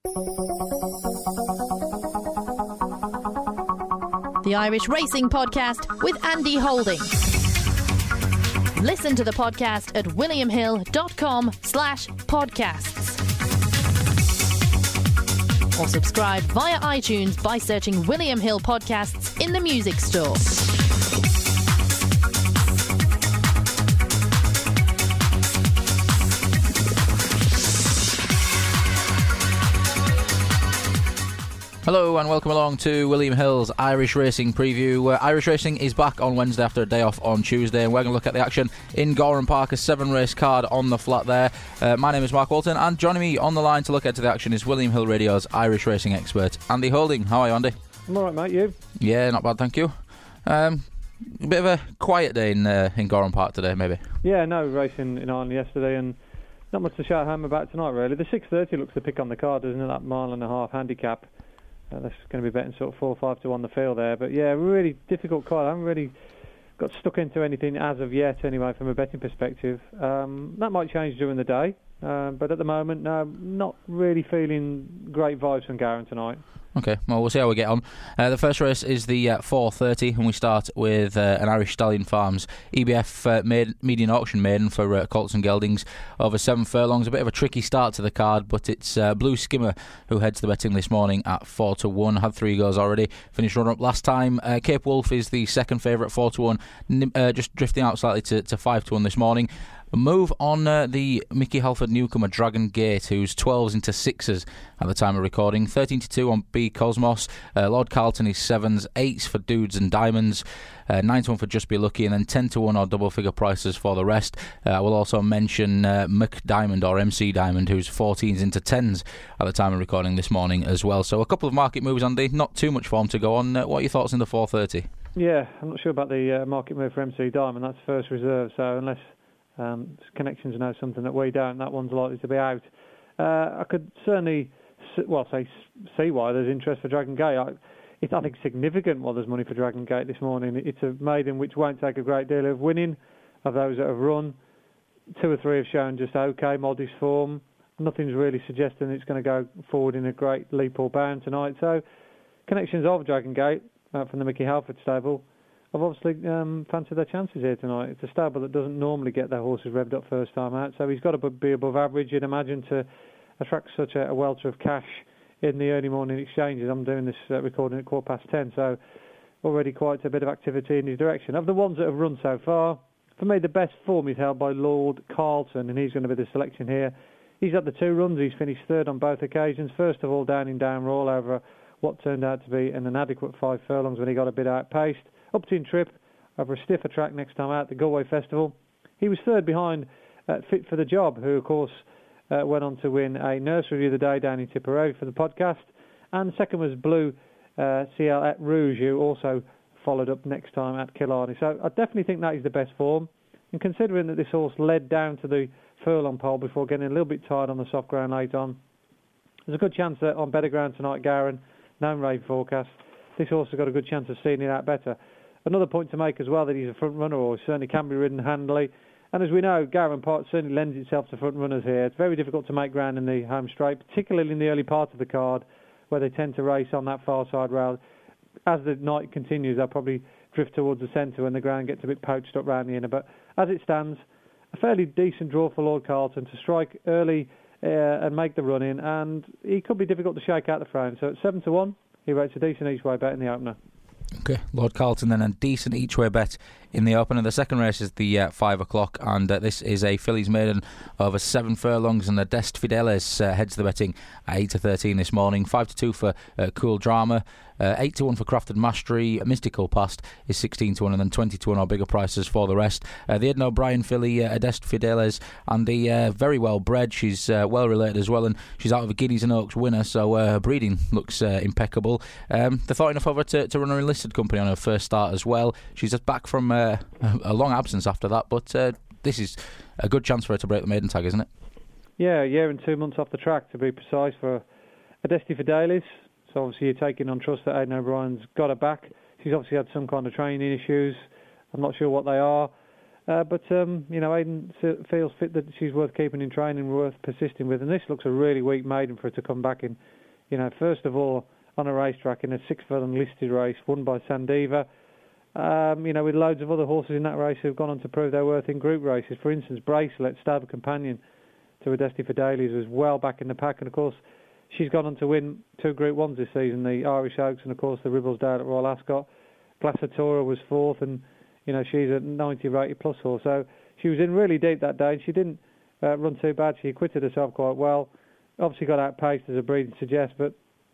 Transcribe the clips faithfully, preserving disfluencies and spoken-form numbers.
The Irish Racing Podcast with Andy Holding. Listen to the podcast at williamhill.com slash podcasts. Or subscribe via iTunes by searching William Hill Podcasts in the music store. Hello and welcome along to William Hill's Irish Racing Preview. Uh, Irish Racing is back on Wednesday after a day off on Tuesday, and we're going to look at the action in Gowran Park, a seven race card on the flat there. Uh, my name is Mark Walton, and joining me on the line to look at the action is William Hill Radio's Irish Racing expert, Andy Holding. How are you, Andy? I'm alright, mate, you? Yeah, not bad, thank you. Um, a bit of a quiet day in, uh, in Gowran Park today, maybe? Yeah, no racing in Ireland yesterday, and not much to shout home about tonight, really. The six thirty looks the pick on the card, doesn't it? That mile and a half handicap. Uh, that's going to be betting sort of four or five to one the field there. But yeah, really difficult call. I haven't really got stuck into anything as of yet, anyway, from a betting perspective. Um, that might change during the day, uh, but at the moment, no, not really feeling great vibes from Gowran tonight. Okay, well, we'll see how we get on. Uh, the first race is the uh, four thirty, and we start with uh, an Irish Stallion Farms E B F uh, made, median auction maiden for uh, Colts and Geldings over seven furlongs. A bit of a tricky start to the card, but it's uh, Blue Skimmer who heads the betting this morning at four to one. Had three goes already. Finished runner-up last time. Uh, Cape Wolf is the second favourite, four to one, uh, just drifting out slightly to, to five to one this morning. A move on uh, the Mickey Halford newcomer Dragon Gate, who's twelves into sixes at the time of recording. thirteen to two on B Cosmos. Uh, Lord Carlton is sevens, eights for Dudes and Diamonds. Uh, nine to one for Just Be Lucky, and then ten to one or double figure prices for the rest. Uh, I will also mention uh, McDiamond or M C Diamond, who's fourteens into tens at the time of recording this morning as well. So a couple of market moves, Andy. Not too much form to go on. Uh, what are your thoughts in the four thirty? Yeah, I'm not sure about the uh, market move for M C Diamond. That's first reserve, so unless Um, connections know something that we don't, that one's likely to be out. Uh, I could certainly, well, say see why there's interest for Dragon Gate. I, it's, I think, significant why there's money for Dragon Gate this morning. It's a maiden which won't take a great deal of winning of those that have run. Two or three have shown just okay, modest form. Nothing's really suggesting it's going to go forward in a great leap or bound tonight. So, connections of Dragon Gate uh, from the Mickey Halford stable I've obviously um, fancied their chances here tonight. It's a stable that doesn't normally get their horses revved up first time out, so he's got to be above average, you'd imagine, to attract such a, a welter of cash in the early morning exchanges. I'm doing this uh, recording at quarter past ten, so already quite a bit of activity in his direction. Of the ones that have run so far, for me the best form is held by Lord Carlton, and he's going to be the selection here. He's had the two runs, he's finished third on both occasions. First of all, down in Down Roll over what turned out to be an inadequate five furlongs when he got a bit outpaced. Upton Trip over a stiffer track next time out, the Galway Festival. He was third behind uh, Fit for the Job, who of course uh, went on to win a nursery the other day down in Tipperary for the podcast. And second was Blue uh, C L at Rouge, who also followed up next time at Killarney. So I definitely think that is the best form. And considering that this horse led down to the furlong pole before getting a little bit tired on the soft ground late on, there's a good chance that on better ground tonight, Gowran, known rain forecast, this horse has got a good chance of seeing it out better. Another point to make as well, that he's a front runner, or certainly can be ridden handily. And as we know, Gowran Park certainly lends itself to front runners here. It's very difficult to make ground in the home straight, particularly in the early part of the card, where they tend to race on that far side rail. As the night continues, they'll probably drift towards the centre when the ground gets a bit poached up round the inner. But as it stands, a fairly decent draw for Lord Carlton to strike early uh, and make the run in, and he could be difficult to shake out the frame. So at seven to one, he rates a decent each way bet in the opener. Okay, Lord Carlton then, a decent each way bet in the opener. The second race is the uh, five o'clock, and uh, this is a fillies maiden over seven furlongs, and the Dest Fideles uh, heads the betting at eight to thirteen this morning. Five to two for uh, Cool Drama. Uh, eight to one for Crafted Mastery. Mystical Past is sixteen to one, and then twenty to one or bigger prices for the rest. Uh, the Aidan O'Brien filly, uh, Adest Fideles, and the uh, very well bred. She's uh, well related as well, and she's out of a Guineas and Oaks winner, so uh, her breeding looks uh, impeccable. Um, they thought enough of her to, to run her enlisted company on her first start as well. She's just back from uh, a long absence after that, but uh, this is a good chance for her to break the maiden tag, isn't it? Yeah, a year and two months off the track, to be precise, for Adesti Fidelis. So obviously you're taking on trust that Aidan O'Brien's got her back. She's obviously had some kind of training issues. I'm not sure what they are. Uh, but, um, you know, Aidan feels fit that she's worth keeping in training, worth persisting with. And this looks a really weak maiden for her to come back in. You know, first of all, on a racetrack in a six-furlong listed race, won by Sandiva. Um, you know, with loads of other horses in that race who've gone on to prove their worth in group races. For instance, Bracelet, stable companion to Adesti Fidelis, was well back in the pack. And, of course, she's gone on to win two Group Ones this season, the Irish Oaks and, of course, the Ribblesdale at Royal Ascot. Glaciatora was fourth, and you know, she's a ninety rated plus horse. So she was in really deep that day, and she didn't uh, run too bad. She acquitted herself quite well. Obviously got outpaced, as a breeding suggests, but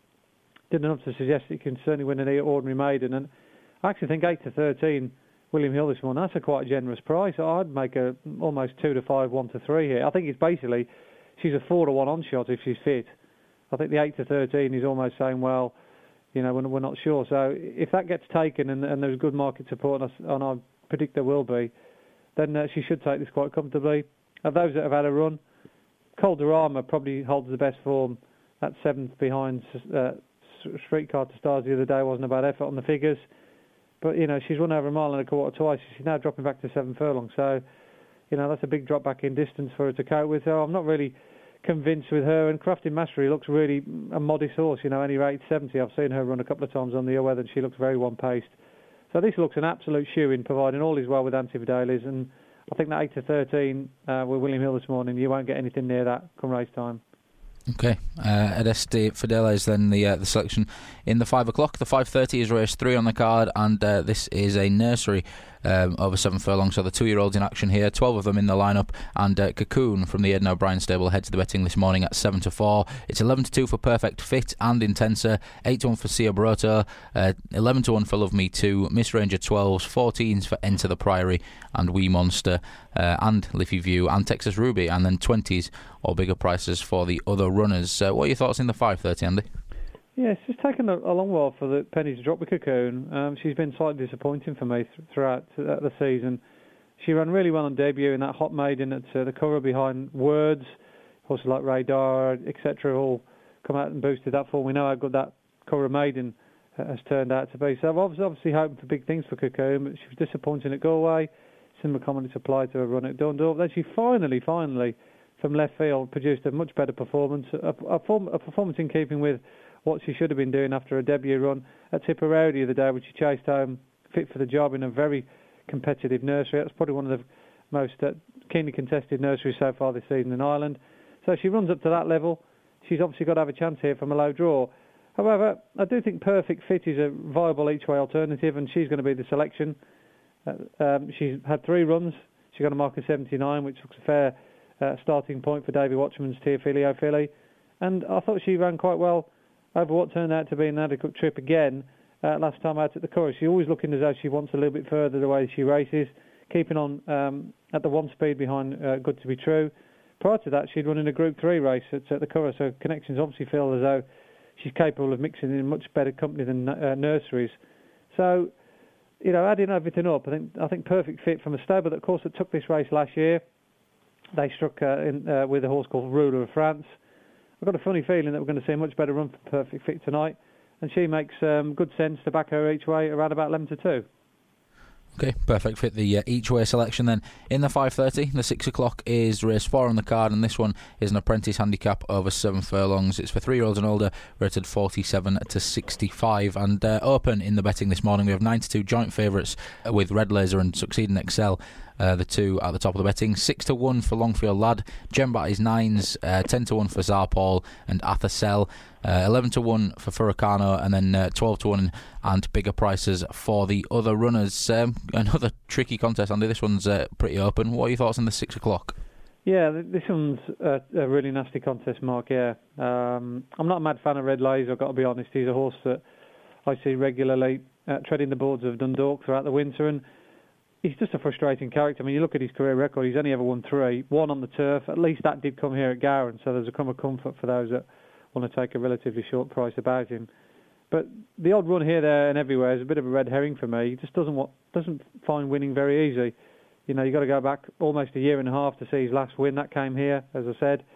did enough to suggest that you can certainly win an ordinary maiden. And I actually think eight to thirteen, William Hill this morning, that's a quite generous price. I'd make a almost two to five, one to three here. I think it's basically, she's a four to one on shot if she's fit. I think the eight to thirteen is almost saying, well, you know, we're, we're not sure. So if that gets taken and, and there's good market support, and I predict there will be, then uh, she should take this quite comfortably. Of those that have had a run, Calderama probably holds the best form at seventh behind uh, Streetcar to Stars the other day. Wasn't a bad effort on the figures. But, you know, she's run over a mile and a quarter twice. She's now dropping back to seven furlongs. So, you know, that's a big drop back in distance for her to cope with. So I'm not really convinced with her. And Crafting Mastery looks really a modest horse, you know, only rated seventy. I've seen her run a couple of times on the weather, and she looks very one-paced. So this looks an absolute shoe-in, providing all is well with Antifidelis. And I think that eight to thirteen uh, with William Hill this morning, you won't get anything near that come race time. Okay, uh, Adesti Fidelis then the uh, the selection in the five o'clock. The five thirty is race three on the card, and uh, this is a nursery um, over seven furlongs. So the two-year-olds in action here, twelve of them in the lineup, and uh, Cocoon from the Edna O'Brien stable heads the betting this morning at seven to four. It's eleven to two for Perfect Fit and Intensa, eight to one for Sia Broto, uh, eleven to one for Love Me Too, Miss Ranger twelves, fourteens for Enter the Priory and Wee Monster, uh, and Liffey View and Texas Ruby, and then twenties or bigger prices for the other runners. Uh, what are your thoughts in the five thirty, Andy? Yeah, it's just taken a, a long while for the penny to drop with Cocoon. Um, she's been slightly disappointing for me th- throughout uh, the season. She ran really well on debut in that hot maiden at uh, the Curragh behind Words. Horses like Radar, et cetera, all come out and boosted that form. We know how good that Curragh maiden uh, has turned out to be. So I'm obviously, obviously hoping for big things for Cocoon, but she was disappointing at Galway. Similar comments applied to her run at Dundalk. Then she finally, finally, from left field, produced a much better performance, a, a, form, a performance in keeping with what she should have been doing after her debut run at Tipperary the other day, which she chased home, fit for the job in a very competitive nursery. That's probably one of the most uh, keenly contested nurseries so far this season in Ireland. So she runs up to that level. She's obviously got to have a chance here from a low draw. However, I do think Perfect Fit is a viable each-way alternative, and she's going to be the selection. Uh, um, she's had three runs. She got a mark of seventy-nine, which looks a fair uh, starting point for Davy Watchman's Teofilio filly. And I thought she ran quite well over what turned out to be an adequate trip again uh, last time out at the Curragh. She's always looking as though she wants a little bit further the way she races, keeping on um, at the one speed behind uh, Good to Be True. Prior to that, she'd run in a Group three race at, at the Curragh, so Connections obviously feel as though she's capable of mixing in much better company than uh, nurseries. So, you know, adding everything up, I think I think Perfect Fit from a stable that, of course, that took this race last year. They struck uh, in, uh, with a horse called Ruler of France. I've got a funny feeling that we're going to see a much better run for Perfect Fit tonight, and she makes um, good sense to back her each way around about eleven to two. Okay, Perfect Fit, the uh, each-way selection then. In the five thirty, the six o'clock is race four on the card, and this one is an apprentice handicap over seven furlongs. It's for three-year-olds and older, rated forty-seven to sixty-five, and uh, open in the betting this morning. We have nine to two joint favourites with Red Laser and Succeeding Excel. Uh, the two at the top of the betting. Six to one for Longfield Lad. Gembat is nines. Uh, ten to one for Zarpol and Athercell. Uh, eleven to one for Furacano, and then uh, twelve to one and bigger prices for the other runners. Um, another tricky contest, Andy. This one's uh, pretty open. What are your thoughts on the six o'clock? Yeah, this one's a, a really nasty contest, Mark. Yeah, um, I'm not a mad fan of Red Laser, I've got to be honest. He's a horse that I see regularly uh, treading the boards of Dundalk throughout the winter, and he's just a frustrating character. I mean, you look at his career record, he's only ever won three. One on the turf, at least that did come here at Gowran, so there's a come of comfort for those that want to take a relatively short price about him. But the odd run here, there and everywhere is a bit of a red herring for me. He just doesn't want, doesn't find winning very easy. You know, you've got to go back almost a year and a half to see his last win. That came here, as I said.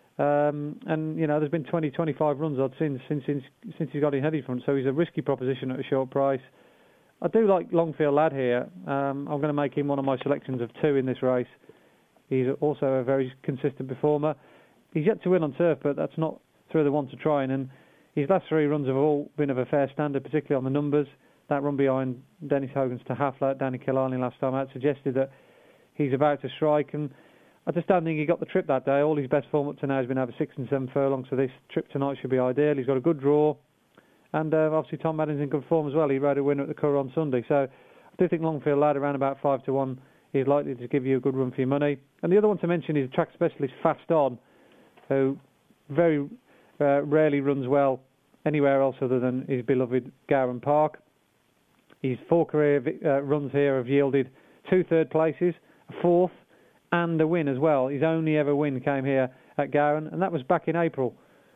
Um, and, you know, there's been twenty, twenty-five runs I've seen since, since, since he's got in heavy front, so he's a risky proposition at a short price. I do like Longfield Lad here. Um, I'm going to make him one of my selections of two in this race. He's also a very consistent performer. He's yet to win on turf, but that's not through the want to try. And his last three runs have all been of a fair standard, particularly on the numbers. That run behind Dennis Hogan's to Hafler, Danny Killarney last time out suggested that he's about to strike. And I just don't think he got the trip that day. All his best form up to now has been over six and seven furlongs, so this trip tonight should be ideal. He's got a good draw. And uh, obviously Tom Madden's in good form as well. He rode a winner at the Curragh on Sunday. So I do think Longfield Lad around about five to one is likely to give you a good run for your money. And the other one to mention is track specialist Fast On, who very uh, rarely runs well anywhere else other than his beloved Gowran Park. His four career uh, runs here have yielded two third places, a fourth, and a win as well. His only ever win came here at Gowran, and that was back in April.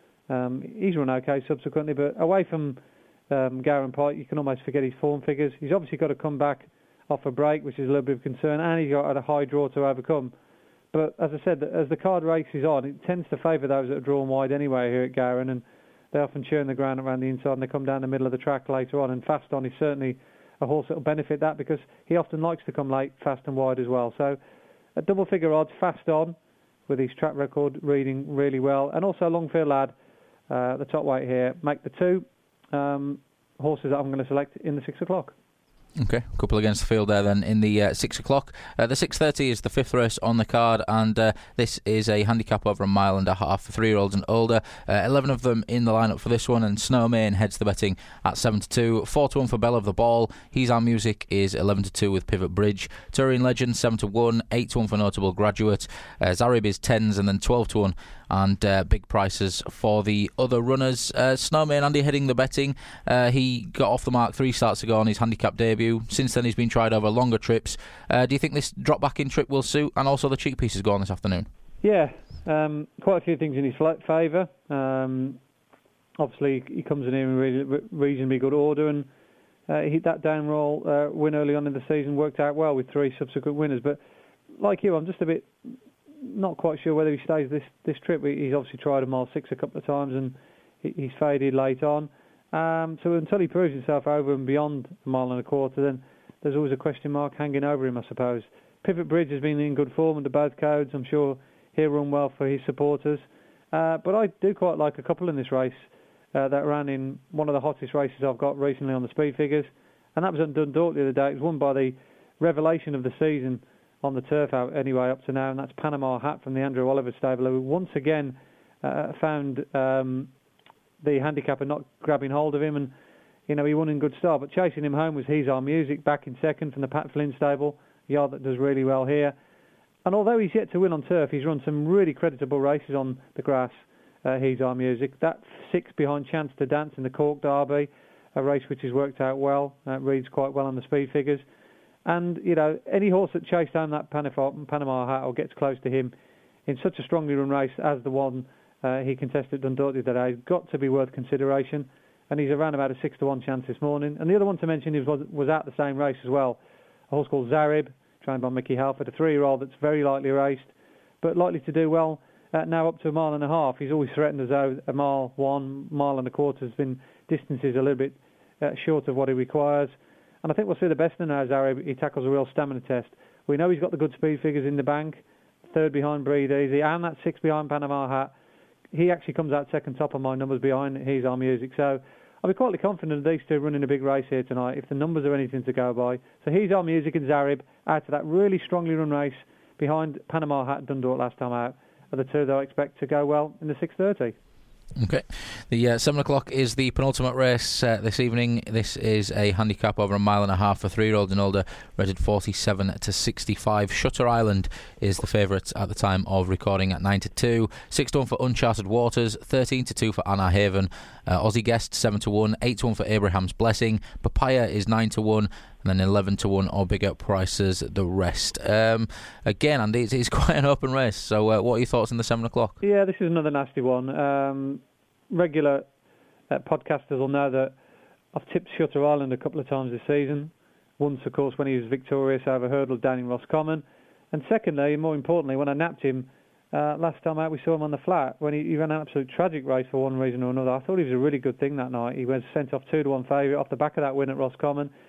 Um, he's run okay subsequently, but away from um, Gowran Park, you can almost forget his form figures. He's obviously got to come back off a break, which is a little bit of concern, and he's got a high draw to overcome. But as I said, as the card races on, it tends to favour those that are drawn wide anyway here at Gowran, and they often churn the ground around the inside and they come down the middle of the track later on. And Fast On is certainly a horse that will benefit that because he often likes to come late, fast and wide as well. So at double figure odds, Fast On with his track record reading really well, and also Longfield Lad, uh, the top weight here, make the two um, horses that I'm going to select in the six o'clock. Okay, a couple against the field there then in the uh, six o'clock. Uh, the six thirty is the fifth race on the card, and uh, this is a handicap over a mile and a half for three-year-olds and older. Uh, eleven of them in the lineup for this one, and Snowmain heads the betting at seven to two. four to one for Bell of the Ball. He's Our Music is eleven to two with Pivot Bridge. Turin Legend seven to one. eight to one for Notable Graduate. Uh, Zarib is tens, and then twelve to one. And uh, big prices for the other runners. Uh, Snowmain, Andy heading the betting. Uh, he got off the mark three starts ago on his handicap debut. Since then, he's been tried over longer trips. Uh, do you think this drop back in trip will suit? And also the cheek pieces go on this afternoon. Yeah, um, quite a few things in his favour. Um, obviously, he comes in here in really, reasonably good order, and uh, he, that down roll uh, win early on in the season worked out well with three subsequent winners. But like you, I'm just a bit not quite sure whether he stays this, this trip. He's obviously tried a mile six a couple of times, and he, he's faded late on. Um, so until he proves himself over and beyond a mile and a quarter, then there's always a question mark hanging over him, I suppose. Pivot Bridge has been in good form under both codes. I'm sure he'll run well for his supporters. Uh, but I do quite like a couple in this race uh, that ran in one of the hottest races I've got recently on the speed figures, and that was at Dundalk the other day. It was won by the revelation of the season on the turf out anyway up to now, and that's Panama Hat from the Andrew Oliver stable, who once again uh, found um, the handicapper not grabbing hold of him, and you know he won in good style. But chasing him home was He's Our Music, back in second from the Pat Flynn stable, a yard that does really well here. And although he's yet to win on turf, he's run some really creditable races on the grass. Uh, He's Our Music. That six behind Chance to Dance in the Cork Derby, a race which has worked out well. Uh, reads quite well on the speed figures. And, you know, any horse that chased down that Panama Hat or gets close to him in such a strongly run race as the one uh, he contested at Dundalk the other day has got to be worth consideration. And he's around about a six to one chance this morning. And the other one to mention is, was, was at the same race as well. A horse called Zarib, trained by Mickey Halford, a three-year-old that's very lightly raced, but likely to do well uh, now up to a mile and a half. He's always threatened as though a mile one, mile and a quarter has been distances a little bit uh, short of what he requires. And I think we'll see the best in now, Zarib. He tackles a real stamina test. We know he's got the good speed figures in the bank, third behind Breed Easy, and that six behind Panama Hat. He actually comes out second top of my numbers behind He's Our Music. So I'll be quite confident of these two running a big race here tonight, if the numbers are anything to go by. So He's Our Music and Zarib out of that really strongly run race behind Panama Hat and Dundalk last time out are the two that I expect to go well in the six thirty. Okay. The uh, seven o'clock is the penultimate race uh, this evening. This is a handicap over a mile and a half for three-year-olds and older, rated forty-seven to sixty-five. Shutter Island is the favourite at the time of recording at nine to two. six to one for Uncharted Waters, thirteen to two for Anna Haven. Uh, Aussie Guest, seven to one. eight to one for Abraham's Blessing. Papaya is nine to one. And then eleven to one or bigger prices the rest. Um, again, Andy, it's, it's quite an open race. So uh, what are your thoughts on the seven o'clock? Yeah, this is another nasty one. Um, regular uh, podcasters will know that I've tipped Shutter Island a couple of times this season. Once, of course, when he was victorious over Hurdle down in Roscommon. And secondly, more importantly, when I napped him uh, last time out, we saw him on the flat when he, he ran an absolute tragic race for one reason or another. I thought he was a really good thing that night. He was sent off two to one favourite off the back of that win at Roscommon.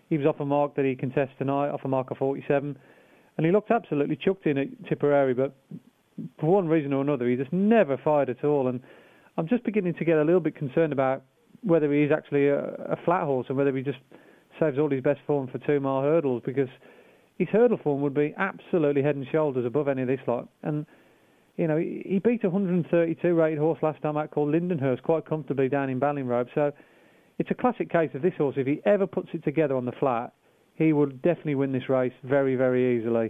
he was off a mark that he contests tonight, off a mark of forty-seven, and he looked absolutely chucked in at Tipperary, but for one reason or another, he just never fired at all. And I'm just beginning to get a little bit concerned about whether he is actually a, a flat horse and whether he just saves all his best form for two-mile hurdles, because his hurdle form would be absolutely head and shoulders above any of this lot. And, you know, he, he beat a one hundred thirty-two rated horse last time out called Lindenhurst quite comfortably down in Ballinrobe. So it's a classic case of this horse. If he ever puts it together on the flat, he would definitely win this race very, very easily.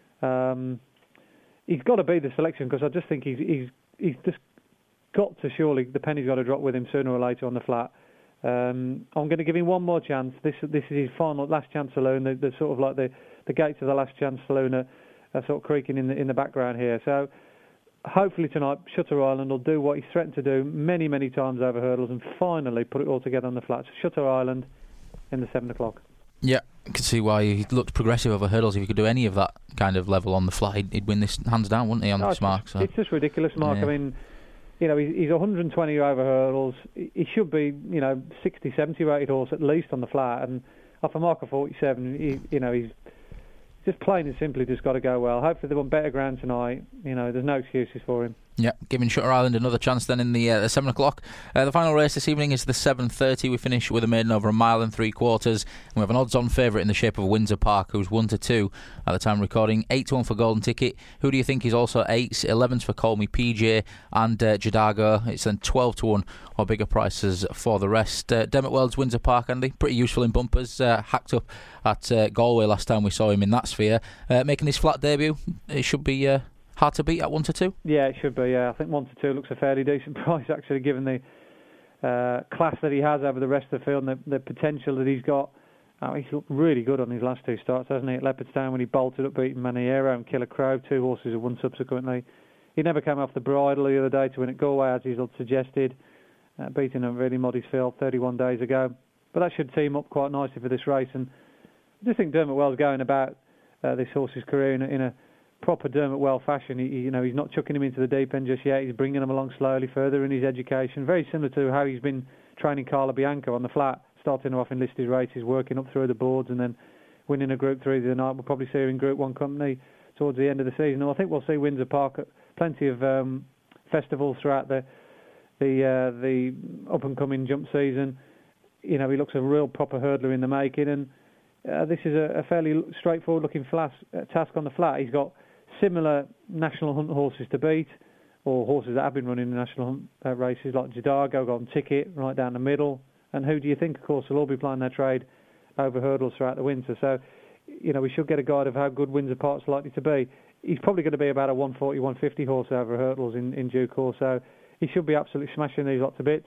Um, he's got to be the selection, because I just think he's, he's, he's just got to, surely, the penny's got to drop with him sooner or later on the flat. Um, I'm going to give him one more chance. This this is his final last chance saloon. The, the sort of like the, the gates of the last chance saloon are, are sort of creaking in the in the background here. So hopefully tonight Shutter Island will do what he's threatened to do many many times over hurdles and finally put it all together on the flat. So Shutter Island in the seven o'clock. Yeah, I can see why he looked progressive over hurdles. If he could do any of that kind of level on the flat, he'd, he'd win this hands down, wouldn't he, on no, this mark? Just, So. It's just ridiculous, Mark. Yeah. I mean, you know, he's, he's one hundred twenty over hurdles. He should be, you know, sixty, seventy rated horse at least on the flat. And off a mark of forty-seven, he, you know, he's just plain and simply just got to go well. Hopefully they want better ground tonight. You know, there's no excuses for him. Yeah, giving Shutter Island another chance then in the, uh, the seven o'clock. Uh, the final race this evening is the seven thirty. We finish with a maiden over a mile and three quarters. And we have an odds-on favourite in the shape of Windsor Park, who's one to two at the time of recording. eight to one for Golden Ticket. Who do you think is also eights? eleven's for Call Me P J and uh, Jadago. It's then twelve to one or bigger prices for the rest. Uh, Dermot Weld's Windsor Park, Andy, pretty useful in bumpers. Uh, hacked up at uh, Galway last time we saw him in that sphere. Uh, making his flat debut, it should be... Uh, hard to beat at one to two? Yeah, it should be. Yeah, I think one to two looks a fairly decent price, actually, given the uh, class that he has over the rest of the field and the, the potential that he's got. Oh, he's looked really good on his last two starts, hasn't he? At Leopardstown when he bolted up, beating Maniero and Killer Crow, two horses have won subsequently. He never came off the bridle the other day to win at Galway, as he's suggested, uh, beating a really modest field thirty-one days ago. But that should team up quite nicely for this race. And I just think Dermot Well's going about uh, this horse's career in a, in a proper Dermot Well fashion. He, you know, he's not chucking him into the deep end just yet. He's bringing him along slowly, further in his education. Very similar to how he's been training Carla Bianco on the flat, starting off in listed races, working up through the boards, and then winning a Group Three the other night. We'll probably see her in Group One company towards the end of the season. And I think we'll see Windsor Park at plenty of um, festivals throughout the the uh, the up and coming jump season. You know, he looks a real proper hurdler in the making, and uh, this is a, a fairly straightforward looking flat, uh, task on the flat. He's got similar national hunt horses to beat, or horses that have been running the national hunt uh, races, like Jadago, Golden Ticket, right down the middle. And who do you think, of course, will all be playing their trade over hurdles throughout the winter. So, you know, we should get a guide of how good Windsor Park's likely to be. He's probably going to be about a one forty, one fifty horse over hurdles in, in due course, so he should be absolutely smashing these lots of bits.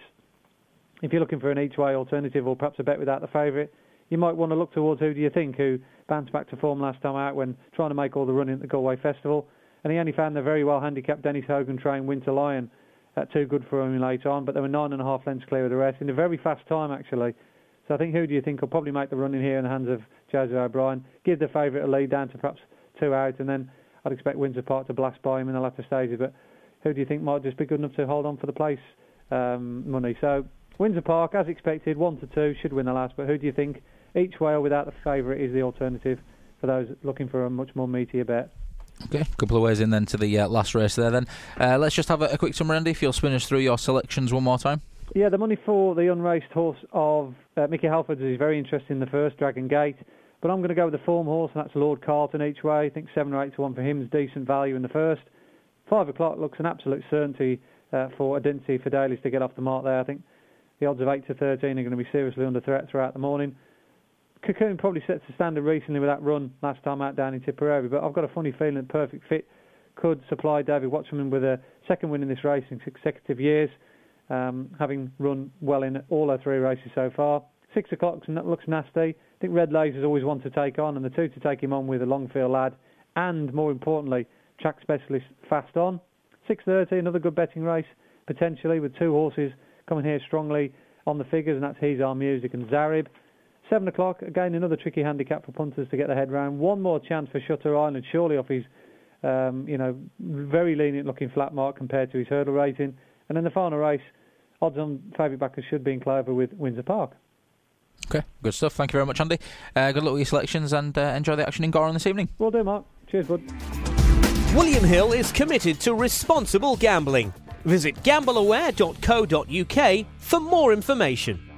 If you're looking for an each-way alternative or perhaps a bet without the favourite, you might want to look towards Who Do You Think, who bounced back to form last time out when trying to make all the running at the Galway Festival. And he only found the very well handicapped Dennis Hogan trained Winter Lion uh, too good for him later on, but they were nine and a half lengths clear of the rest in a very fast time, actually. So I think Who Do You Think will probably make the run in here in the hands of Jose O'Brien, give the favourite a lead down to perhaps two out, and then I'd expect Windsor Park to blast by him in the latter stages. But Who Do You Think might just be good enough to hold on for the place um, money. So Windsor Park, as expected, one to two, should win the last, but Who Do You Think? Each way or without the favourite is the alternative for those looking for a much more meatier bet. Okay, a couple of ways in then to the uh, last race there then. Uh, let's just have a, a quick summary, Andy, if you'll spin us through your selections one more time. Yeah, the money for the unraced horse of uh, Mickey Halford's is very interesting in the first, Dragon Gate. But I'm going to go with the form horse, and that's Lord Carlton each way. I think seven or eight to one for him is decent value in the first. Five o'clock looks an absolute certainty uh, for Identity Fidelis to get off the mark there. I think the odds of eight to thirteen are going to be seriously under threat throughout the morning. Cocoon probably sets the standard recently with that run last time out down in Tipperary, but I've got a funny feeling that Perfect Fit could supply David Watchman with a second win in this race in consecutive years, um, having run well in all our three races so far. Six o'clock looks nasty. I think Red Laser's always one to take on, and the two to take him on with a Longfield Lad, and more importantly, track specialist Fast On. six thirty, another good betting race, potentially, with two horses coming here strongly on the figures, and that's He's Our Music and Zarib. seven o'clock, again, another tricky handicap for punters to get their head round. One more chance for Shutter Island, surely off his, um, you know, very lenient-looking flat mark compared to his hurdle rating. And then the final race, odds on favourite backers should be in Clover with Windsor Park. Okay, good stuff. Thank you very much, Andy. Uh, good luck with your selections and uh, enjoy the action in Goran this evening. Will do, Mark. Cheers, bud. William Hill is committed to responsible gambling. Visit gambleaware dot co dot uk for more information.